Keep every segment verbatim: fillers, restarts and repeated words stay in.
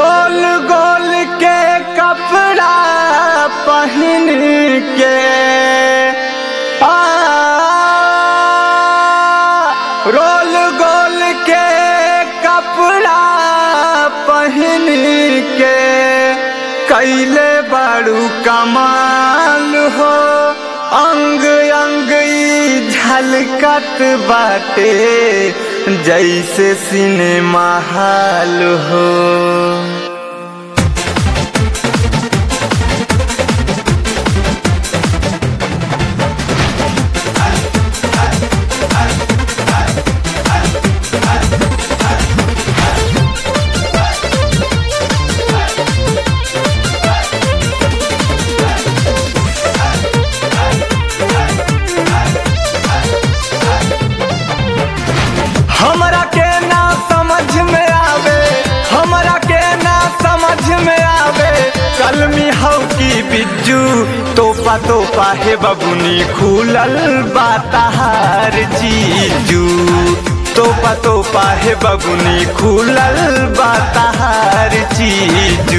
गोल गोल के कपड़ा पहन के आ रोल गोल के कपड़ा पहन के कैले बड़ू कमाल हो। अंग अंग ई झलकत बाटे जैसे सिनेमा हाल हो। हमरा के ना समझ में आवे हमरा के ना समझ में आवे कलमी हौ की बिज्जू तोपा तोपा है बबुनी खुलल बाताहार जीजू तोपा तोपा है बबुनी खुलल बाताहार जीजू।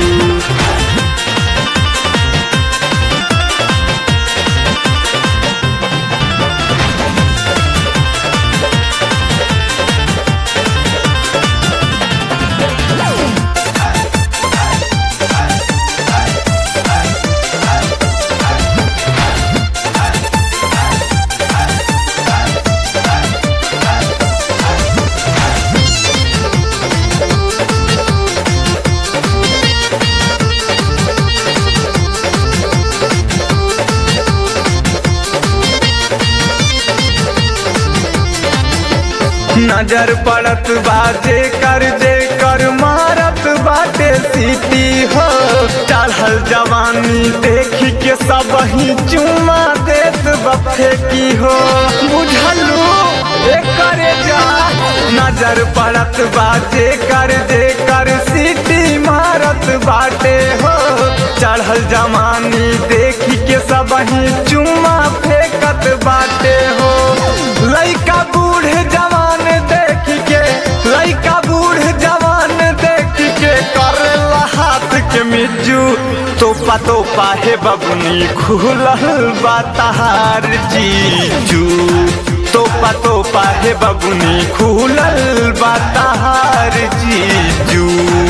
नजर पड़त बाजे कर जे कर मारत बाटे सीटी हो। चढ़ल जवानी देख के सब ही चुमा देत बफे की हो बुझलू करे जा। नजर पड़त बाजे कर जे कर सीटी मारत बाटे हो। चढ़ल जवानी देख के सब ही चुमा फेंकत बाटे हो। लइका बूढ़ जवान देख के लइका बूढ़ जवान देख के करेला हाथ के मिज्जू तोपा तोपा है बबुनी खुलल बाताहार जीजू तोपा तोपा है बबुनी खुलल बाताहार जीजू।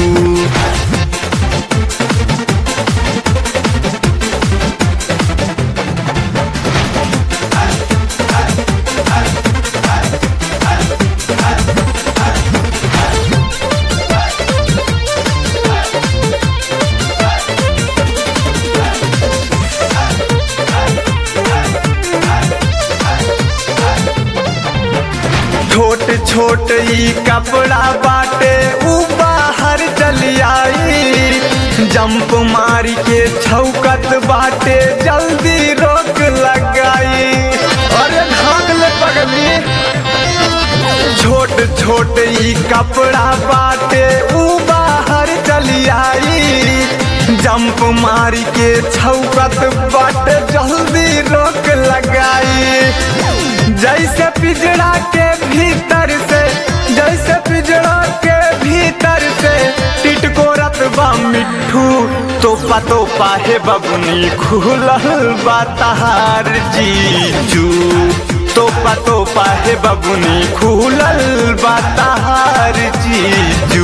छोट छोट ई कपड़ा बाटे ऊ बाहर चली आई। जंप मारी के छौकत बाटे जल्दी रोक लगाई। अरे भाग ले पगली छोट छोट ई कपड़ा बाटे ऊ बाहर चली आई। जंप मारी के छौकत बाटे जल्दी रोक लगाई। जैसे पिजड़ा के भीतर से जैसे पिजड़ा के भीतर से टिटकोरत बा मिट्ठू तोपा तोपा है बबुनी खुलल बाताहार जीजू तोपा तोपा है बबुनी खुलल बाताहार जीजू।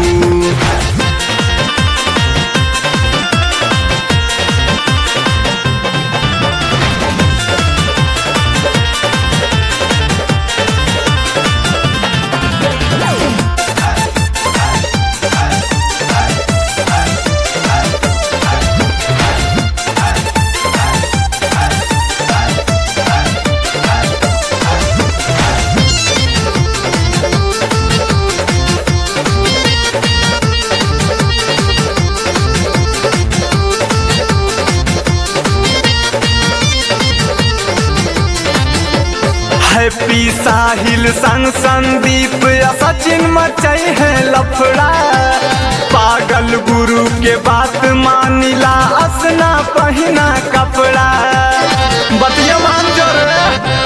हैप्पी साहिल संग संदीप या सचिन मचाई है लफड़ा। पागल गुरु के बात मानिला असना पहना कपड़ा बतिया मान जो रे।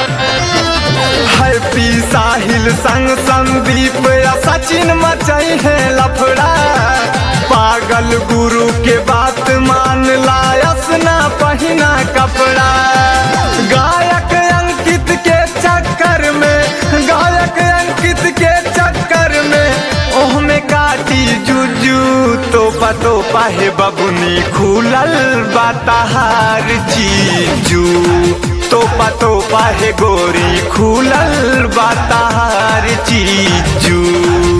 हैप्पी साहिल संग संदीप या सचिन मचाई है लफड़ा। तोपा तोपा हे बबुनी खुलल बाताहार जीजू तोपा तोपा हे गोरी खुलल बाताहार जीजू।